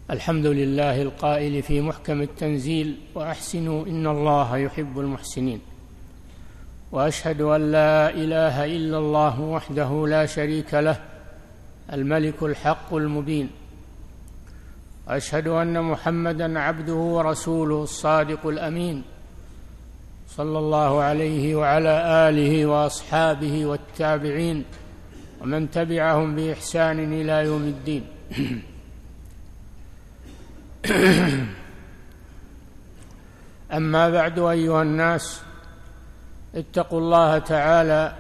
الحمد لله القائل في محكم التنزيل: وأحسنوا إن الله يحب المحسنين. وأشهد أن لا إله إلا الله وحده لا شريك له الملك الحق المبين. وأشهد أن محمدًا عبده ورسوله الصادق الأمين، صلى الله عليه وعلى آله وأصحابه والتابعين ومن تبعهم بإحسان إلى يوم الدين. أما بعد، أيها الناس، اتقوا الله تعالى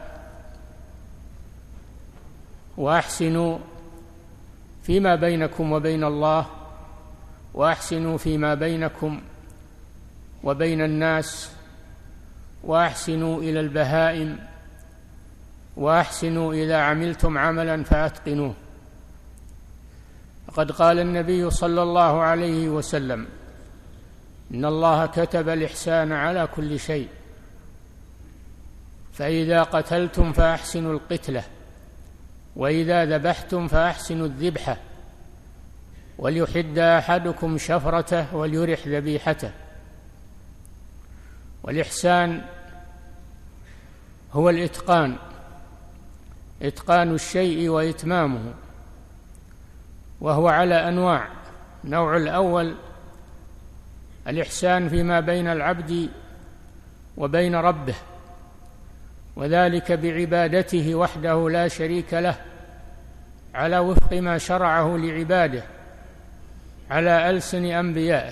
وأحسنوا فيما بينكم وبين الله، وأحسنوا فيما بينكم وبين الناس، وأحسنوا إلى البهائم، وأحسنوا إذا عملتم عملا فأتقنوه. وقد قال النبي صلى الله عليه وسلم: إن الله كتب الإحسان على كل شيء، فإذا قتلتم فأحسنوا القتلة، وإذا ذبحتم فأحسنوا الذبحة، وليحد أحدكم شفرته وليرح ذبيحته. والإحسان هو الإتقان، إتقان الشيء وإتمامه، وهو على أنواع. النوع الأول الإحسان فيما بين العبد وبين ربه، وذلك بعبادته وحده لا شريك له، على وفق ما شرعه لعباده على ألسن أنبيائه.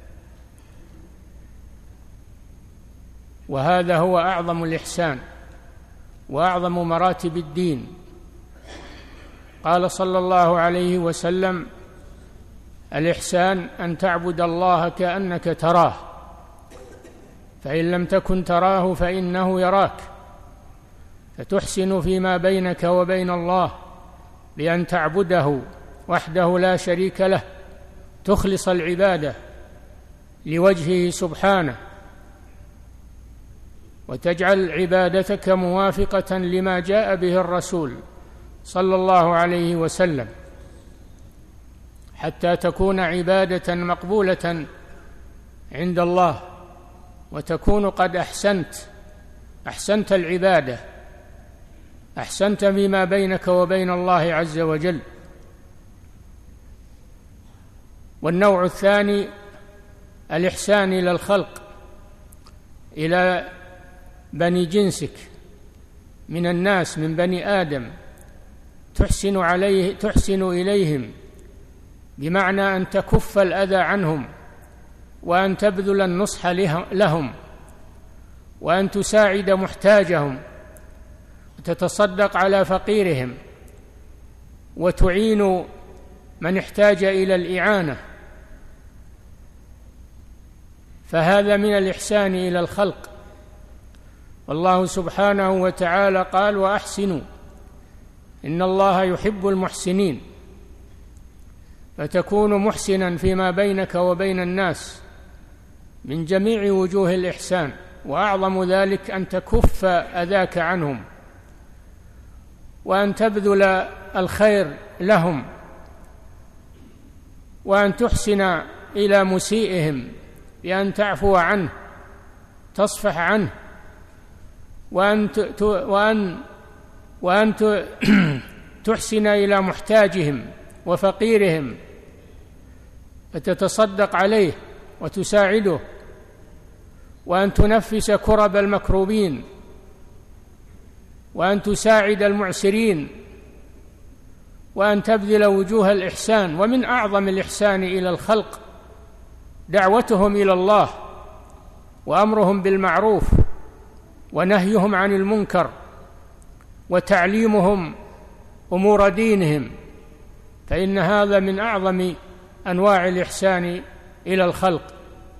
وهذا هو أعظم الإحسان وأعظم مراتب الدين. قال صلى الله عليه وسلم: الإحسان أن تعبد الله كأنك تراه، فإن لم تكن تراه فإنه يراك. فتحسن فيما بينك وبين الله بأن تعبده وحده لا شريك له، تخلص العبادة لوجهه سبحانه، وتجعل عبادتك موافقة لما جاء به الرسول صلى الله عليه وسلم، حتى تكون عبادة مقبولة عند الله، وتكون قد أحسنت العبادة، أحسنت فيما بينك وبين الله عز وجل. والنوع الثاني الإحسان إلى الخلق، إلى بني جنسك من الناس، من بني آدم، تحسن إليهم، بمعنى أن تكف الأذى عنهم، وأن تبذل النصح لهم، وأن تساعد محتاجهم، وتتصدق على فقيرهم، وتعين من احتاج إلى الإعانة. فهذا من الإحسان إلى الخلق. والله سبحانه وتعالى قال: وأحسنوا إن الله يحب المحسنين. فتكون محسنا فيما بينك وبين الناس من جميع وجوه الإحسان، وأعظم ذلك أن تكف أذاك عنهم، وأن تبذل الخير لهم، وأن تحسن إلى مسيئهم بأن تعفو عنه، تصفح عنه، وأن تحسن إلى محتاجهم وفقيرهم، فتتصدق عليه وتساعده، وأن تنفس كرب المكروبين، وأن تساعد المعسرين، وأن تبذل وجوه الإحسان. ومن أعظم الإحسان إلى الخلق دعوتهم إلى الله، وأمرهم بالمعروف، ونهيهم عن المنكر، وتعليمهم أمور دينهم، فإن هذا من أعظم أنواع الإحسان إلى الخلق.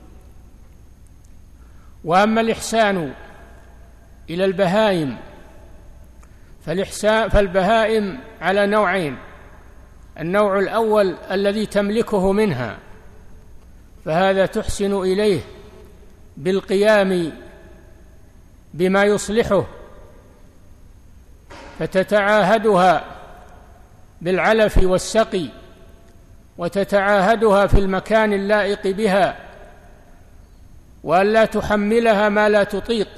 وأما الإحسان إلى البهائم فالبهائم على نوعين: النوع الأول الذي تملكه منها، فهذا تحسن إليه بالقيام بما يصلحه، فتتعاهدها بالعلف والسقي، وتتعاهدها في المكان اللائق بها، وأن لا تحملها ما لا تطيق،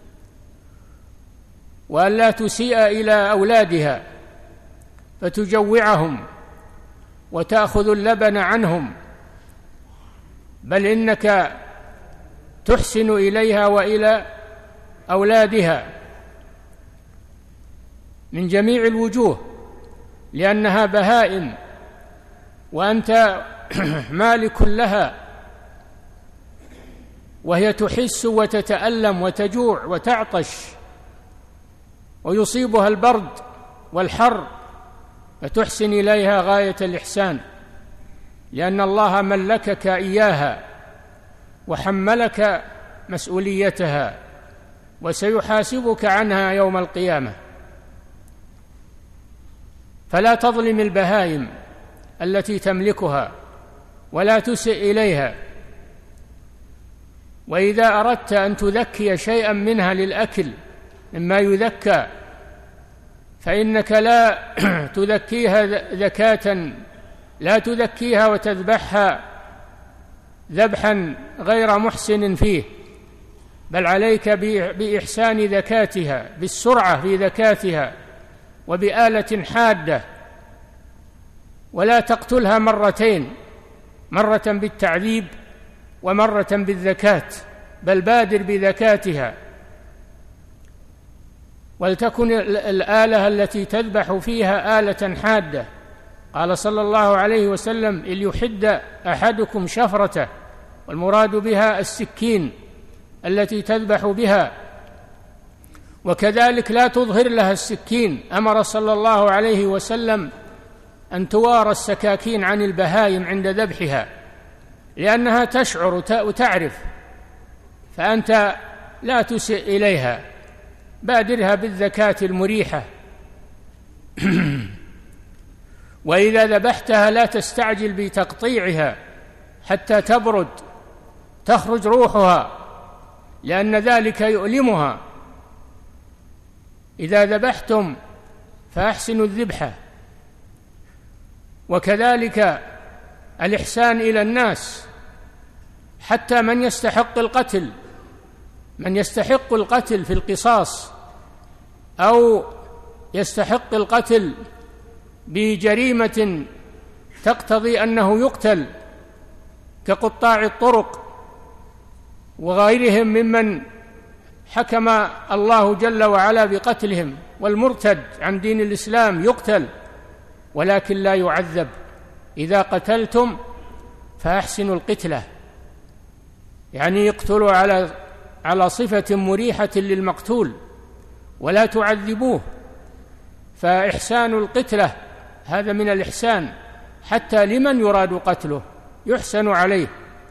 وأن لا تسيء إلى أولادها فتجوعهم وتأخذ اللبن عنهم، بل إنك تحسن إليها وإلى أولادها من جميع الوجوه، لأنها بهائم وأنت مالك لها، وهي تحس وتتألم وتجوع وتعطش ويصيبها البرد والحر، فتحسن إليها غاية الإحسان، لأن الله ملكك إياها وحملك مسؤوليتها وسيحاسبك عنها يوم القيامة. فلا تظلم البهائم التي تملكها ولا تسئ إليها. وإذا أردت أن تذكي شيئا منها للأكل مما يذكى فإنك لا تذكيها ذكاة، لا تذكيها وتذبحها ذبحا غير محسن فيه، بل عليك بإحسان ذكاتها، بالسرعة في ذكاتها وبآلة حادة، ولا تقتلها مرتين، مرة بالتعذيب ومرة بالذكاة، بل بادر بذكاتها. ولتكن الآلة التي تذبح فيها آلة حادة. قال صلى الله عليه وسلم: ليحد أحدكم شفرته، والمراد بها السكين التي تذبح بها، وكذلك لا تظهر لها السكين. أمر صلى الله عليه وسلم أن توارى السكاكين عن البهائم عند ذبحها، لأنها تشعر وتعرف، فأنت لا تسئ إليها، بادرها بالذكاة المريحة. وإذا ذبحتها لا تستعجل بتقطيعها حتى تبرد تخرج روحها، لأن ذلك يؤلمها. إذا ذبحتم فأحسنوا الذبحة. وكذلك الإحسان إلى الناس، حتى من يستحق القتل، من يستحق القتل في القصاص أو يستحق القتل بجريمة تقتضي أنه يقتل، كقطاع الطرق وغيرهم ممن حكم الله جل وعلا بقتلهم، والمرتد عن دين الإسلام يقتل ولكن لا يعذب. إذا قتلتم فأحسنوا القتلة، يعني يقتلوا على صفة مريحة للمقتول ولا تعذبوه. فإحسان القتلة هذا من الإحسان، حتى لمن يراد قتله يحسن عليه.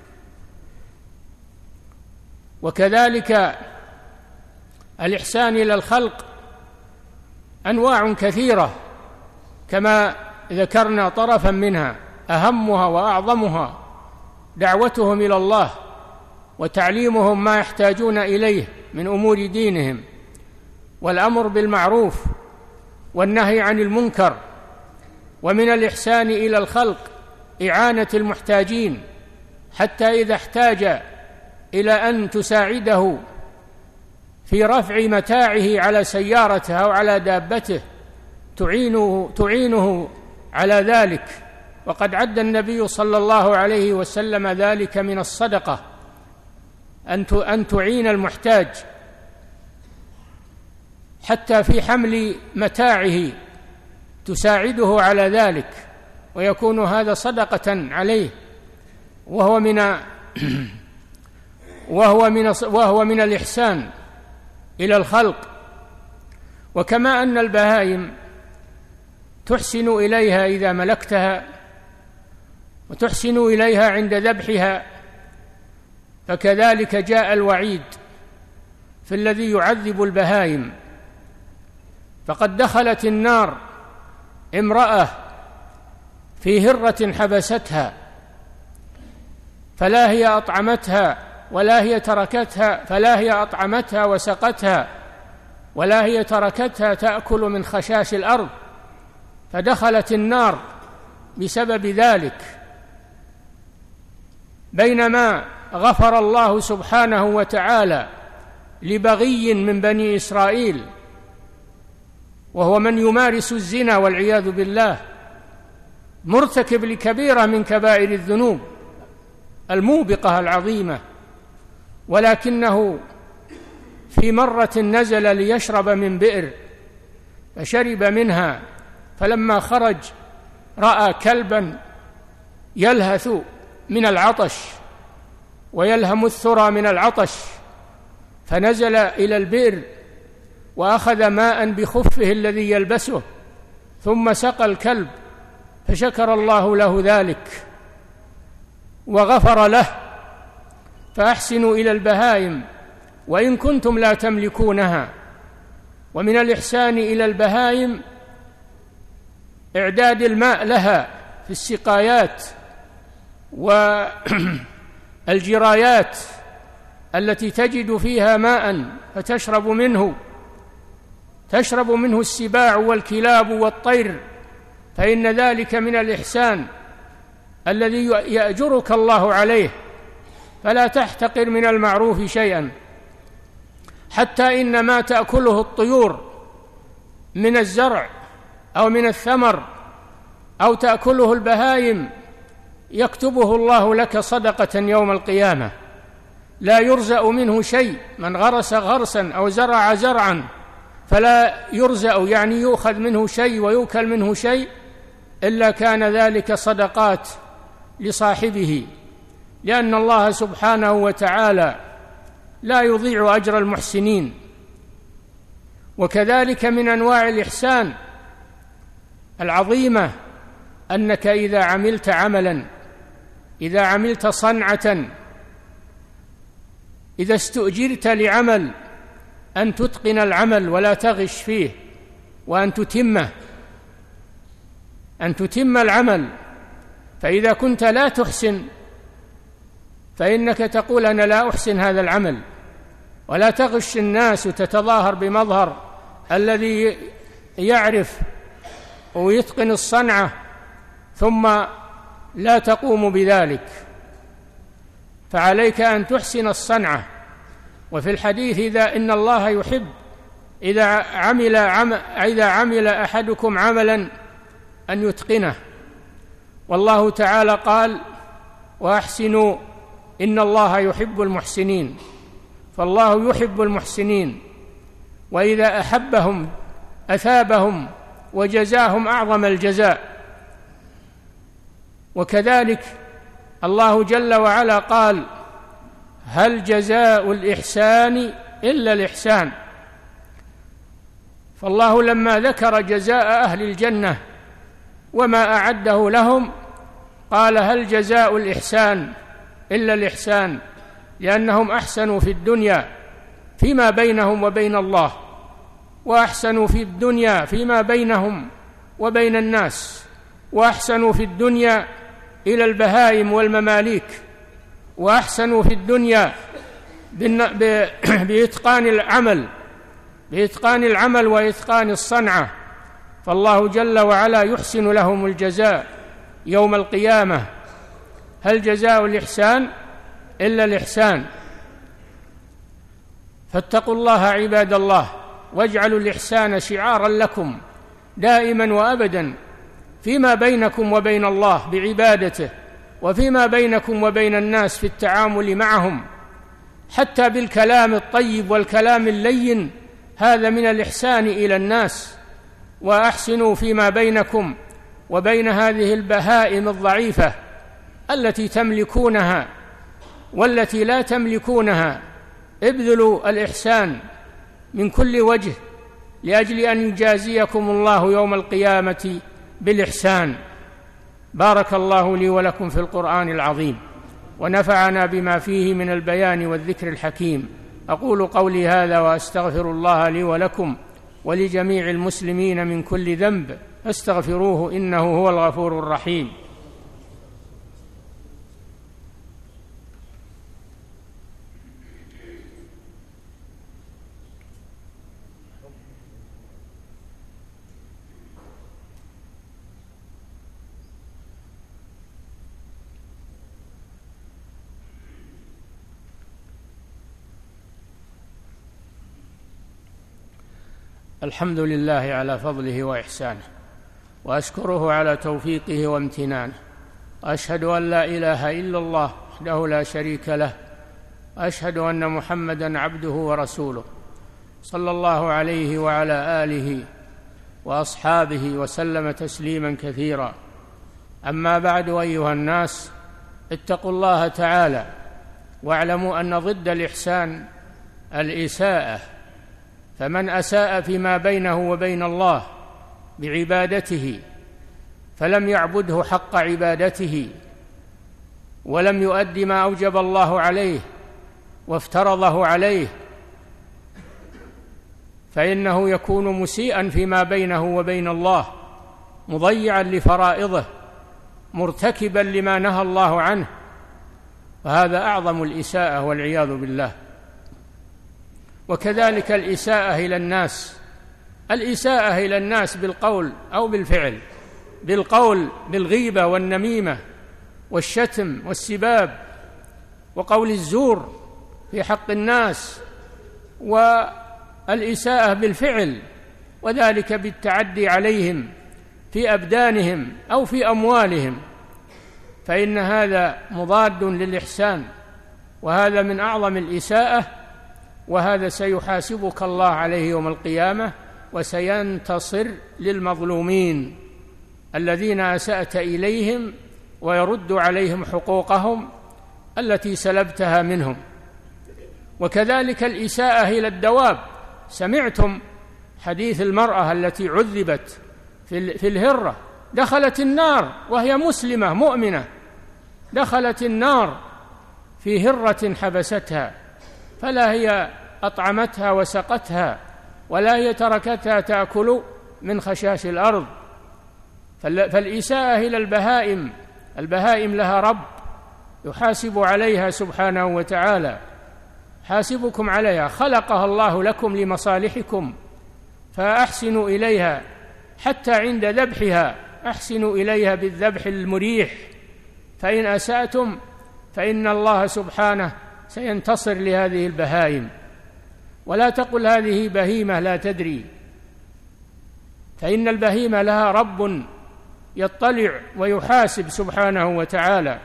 وكذلك الإحسان إلى الخلق أنواع كثيرة، كما ذكرنا طرفا منها، أهمها وأعظمها دعوتهم إلى الله وتعليمهم ما يحتاجون إليه من أمور دينهم، والأمر بالمعروف والنهي عن المنكر. ومن الإحسان إلى الخلق إعانة المحتاجين، حتى إذا احتاج إلى أن تساعده في رفع متاعه على سيارته أو على دابته تعينه على ذلك. وقد عد النبي صلى الله عليه وسلم ذلك من الصدقة، أن تعين المحتاج حتى في حمل متاعه تساعده على ذلك، ويكون هذا صدقة عليه، وهو من الإحسان إلى الخلق. وكما أن البهائم تحسن إليها إذا ملكتها وتحسن إليها عند ذبحها، فكذلك جاء الوعيد في الذي يعذب البهائم. فقد دخلت النار امرأة في هرة حبستها، فلا هي أطعمتها ولا هي تركتها، فلا هي أطعمتها وسقتها ولا هي تركتها تأكل من خشاش الأرض، فدخلت النار بسبب ذلك. بينما غفر الله سبحانه وتعالى لبغي من بني إسرائيل وهو من يمارس الزنا والعياذ بالله، مرتكب لكبيرة من كبائر الذنوب الموبقة العظيمة، ولكنه في مرة نزل ليشرب من بئر فشرب منها، فلما خرج رأى كلبا يلهث من العطش ويلهم الثرى من العطش، فنزل إلى البئر وأخذ ماء بخفه الذي يلبسه ثم سقى الكلب، فشكر الله له ذلك وغفر له. فأحسنوا إلى البهائم وإن كنتم لا تملكونها. ومن الإحسان إلى البهائم إعداد الماء لها في السقايات والجرايات التي تجد فيها ماء فتشرب منه السباع والكلاب والطير، فإن ذلك من الإحسان الذي يأجرك الله عليه، فلا تحتقر من المعروف شيئا، حتى إن ما تأكله الطيور من الزرع أو من الثمر أو تأكله البهائم يكتبه الله لك صدقة يوم القيامة، لا يرزأ منه شيء. من غرس غرسا أو زرع زرعا فلا يرزأ، يعني يؤخذ منه شيء ويؤكل منه شيء، إلا كان ذلك صدقات لصاحبه، لأن الله سبحانه وتعالى لا يضيع أجر المحسنين. وكذلك من أنواع الإحسان العظيمة أنك إذا عملت عملا، إذا عملت صنعة، إذا استؤجرت لعمل، أن تتقن العمل ولا تغش فيه، وأن تتم العمل. فإذا كنت لا تحسن فإنك تقول أنا لا أحسن هذا العمل، ولا تغش الناس وتتظاهر بمظهر الذي يعرف ويتقن الصنعة ثم لا تقوم بذلك. فعليك أن تحسن الصنعة. وفي الحديث إن الله يحب إذا عمل أحدكم عملا أن يتقنه. والله تعالى قال وأحسنوا إن الله يحب المحسنين، فالله يحب المحسنين، وإذا أحبهم أثابهم وجزاهم أعظم الجزاء. وكذلك الله جل وعلا قال هل جزاء الإحسان إلا الإحسان. فالله لما ذكر جزاء أهل الجنة وما أعده لهم قال هل جزاء الإحسان إلا الإحسان، لأنهم أحسنوا في الدنيا فيما بينهم وبين الله، وأحسنوا في الدنيا فيما بينهم وبين الناس، وأحسنوا في الدنيا إلى البهائم والمماليك، وأحسنوا في الدنيا بإتقان العمل وإتقان الصنعة. فالله جل وعلا يحسن لهم الجزاء يوم القيامة. هل جزاء الإحسان إلا الإحسان. فاتقوا الله عباد الله، واجعلوا الإحسان شعارا لكم دائما وأبدا فيما بينكم وبين الله بعبادته، وفيما بينكم وبين الناس في التعامل معهم، حتى بالكلام الطيب والكلام اللين، هذا من الإحسان إلى الناس. وأحسنوا فيما بينكم وبين هذه البهائم الضعيفة التي تملكونها والتي لا تملكونها. ابذلوا الإحسان من كل وجه لأجل أن يجازيكم الله يوم القيامة بالإحسان. بارك الله لي ولكم في القرآن العظيم، ونفعنا بما فيه من البيان والذكر الحكيم. أقول قولي هذا وأستغفر الله لي ولكم ولجميع المسلمين من كل ذنب، فاستغفروه إنه هو الغفور الرحيم. الحمد لله على فضله وإحسانه، وأشكره على توفيقه وامتنانه، وأشهد أن لا إله إلا الله وحده لا شريك له، وأشهد أن محمدًا عبده ورسوله صلى الله عليه وعلى آله وأصحابه وسلم تسليمًا كثيرا. أما بعد، أيها الناس، اتقوا الله تعالى، واعلموا أن ضد الإحسان الإساءة، فمن أساء فيما بينه وبين الله بعبادته فلم يعبده حق عبادته، ولم يؤد ما أوجب الله عليه وافترضه عليه، فإنه يكون مسيئا فيما بينه وبين الله، مضيعا لفرائضه، مرتكبا لما نهى الله عنه، وهذا أعظم الإساءة والعياذ بالله. وكذلك الإساءة إلى الناس بالقول أو بالفعل، بالقول بالغيبة والنميمة والشتم والسباب وقول الزور في حق الناس، والإساءة بالفعل، وذلك بالتعدي عليهم في أبدانهم أو في أموالهم، فإن هذا مضاد للإحسان، وهذا من أعظم الإساءة، وهذا سيحاسبك الله عليه يوم القيامة، وسينتصر للمظلومين الذين أسأت إليهم، ويرد عليهم حقوقهم التي سلبتها منهم. وكذلك الإساءة إلى الدواب. سمعتم حديث المرأة التي عذبت في الهرة، دخلت النار وهي مسلمة مؤمنة، دخلت النار في هرة حبستها، فلا هي أطعمتها وسقتها، ولا هي تركتها تأكل من خشاش الأرض. فالإساءة إلى البهائم لها رب يحاسب عليها سبحانه وتعالى، حاسبكم عليها، خلقها الله لكم لمصالحكم، فأحسنوا إليها حتى عند ذبحها، أحسنوا إليها بالذبح المريح، فإن أسأتم فإن الله سبحانه سينتصر لهذه البهائم. ولا تقل هذه بهيمة لا تدري، فإن البهيمة لها رب يطلع ويحاسب سبحانه وتعالى.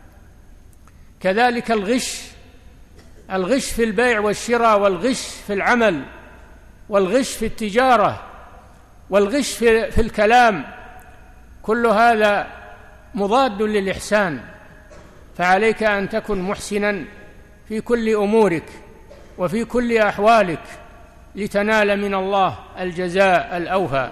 كذلك الغش في البيع والشراء، والغش في العمل، والغش في التجارة، والغش في الكلام، كل هذا مضاد للإحسان، فعليك أن تكن محسنا في كل أمورك وفي كل أحوالك لتنال من الله الجزاء الأوفى.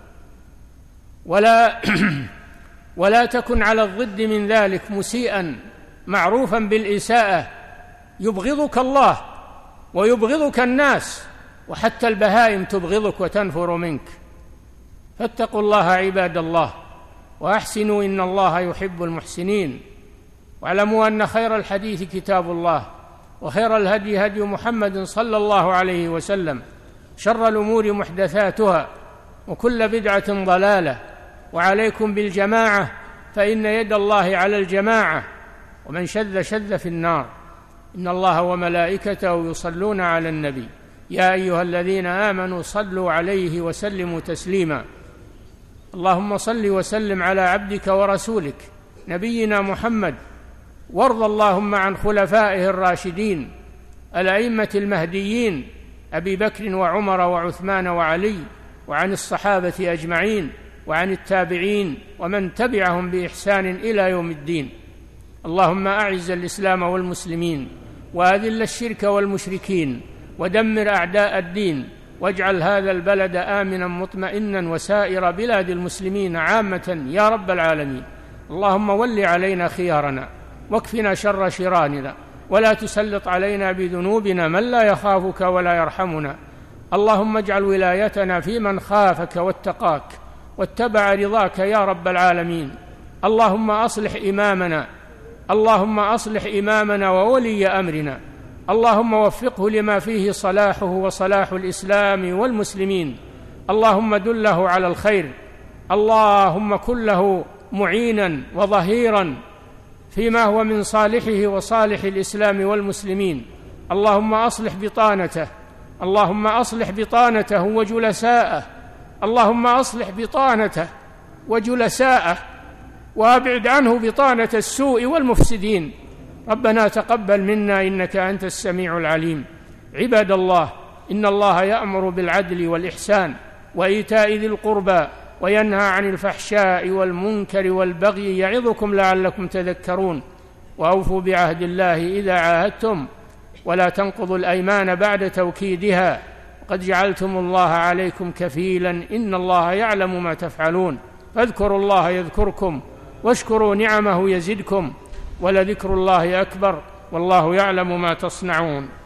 ولا تكن على الضد من ذلك مسيئا معروفا بالإساءة، يبغضك الله ويبغضك الناس، وحتى البهائم تبغضك وتنفر منك. فاتقوا الله عباد الله، وأحسنوا إن الله يحب المحسنين. واعلموا أن خير الحديث كتاب الله، وخير الهدي هدي محمد صلى الله عليه وسلم، شر الأمور محدثاتها، وكل بدعة ضلالة، وعليكم بالجماعة، فإن يد الله على الجماعة، ومن شذ في النار. إن الله وملائكته يصلون على النبي، يا أيها الذين آمنوا صلوا عليه وسلموا تسليما. اللهم صل وسلم على عبدك ورسولك نبينا محمد، وارض اللهم عن خلفائه الراشدين الأئمة المهديين أبي بكر وعمر وعثمان وعلي، وعن الصحابة أجمعين، وعن التابعين ومن تبعهم بإحسان إلى يوم الدين. اللهم أعز الإسلام والمسلمين، وأذل الشرك والمشركين، ودمر أعداء الدين، واجعل هذا البلد آمنا مطمئنا، وسائر بلاد المسلمين عامة يا رب العالمين. اللهم ول علينا خيارنا، واكفنا شر شرارنا، ولا تسلط علينا بذنوبنا من لا يخافك ولا يرحمنا. اللهم اجعل ولايتنا في من خافك واتقاك واتبع رضاك يا رب العالمين. اللهم أصلح إمامنا وولي أمرنا، اللهم وفقه لما فيه صلاحه وصلاح الإسلام والمسلمين. اللهم دله على الخير، اللهم كن له معينا وظهيرا فيما هو من صالحه وصالح الإسلام والمسلمين. اللهم أصلح بطانته اللهم أصلح بطانته وجلساءه، اللهم أصلح بطانته وجلساءه وأبعد عنه بطانة السوء والمفسدين. ربنا تقبل منا إنك أنت السميع العليم. عباد الله، إن الله يأمر بالعدل والإحسان وإيتاء ذي القربى وينهى عن الفحشاء والمنكر والبغي يعظكم لعلكم تذكرون. وأوفوا بعهد الله إذا عاهدتم ولا تنقضوا الأيمان بعد توكيدها، قد جعلتم الله عليكم كفيلا إن الله يعلم ما تفعلون. فاذكروا الله يذكركم واشكروا نعمه يزدكم ولذكر الله أكبر والله يعلم ما تصنعون.